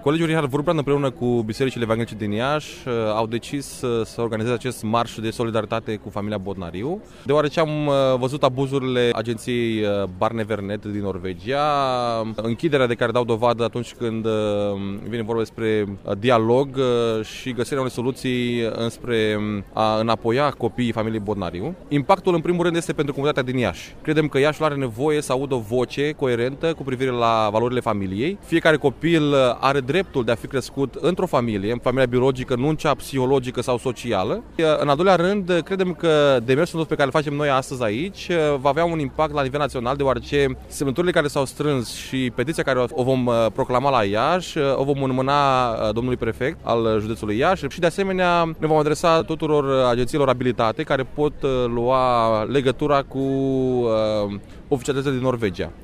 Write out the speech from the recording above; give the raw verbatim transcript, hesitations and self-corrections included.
Colegiul Richard Wurmbrand împreună cu bisericile evanghelice din Iași au decis să organizeze acest marș de solidaritate cu familia Bodnariu, deoarece am văzut abuzurile agenției Barnevernet din Norvegia, închiderea de care dau dovadă atunci când vine vorba despre dialog și găsirea unei soluții înspre a înapoia copiii familiei Bodnariu. Impactul în primul rând este pentru comunitatea din Iași. Credem că Iașiul are nevoie să audă o voce coerentă cu privire la valorile familiei. Fiecare copil are dreptul de a fi crescut într-o familie, în familia biologică, nu în cea psihologică sau socială. În al doilea rând, credem că demersul pe care îl facem noi astăzi aici va avea un impact la nivel național, deoarece semnăturile care s-au strâns și petiția care o vom proclama la Iași, o vom înmâna domnului prefect al județului Iași și de asemenea ne vom adresa tuturor agențiilor abilitate care pot lua legătura cu oficialitățile din Norvegia.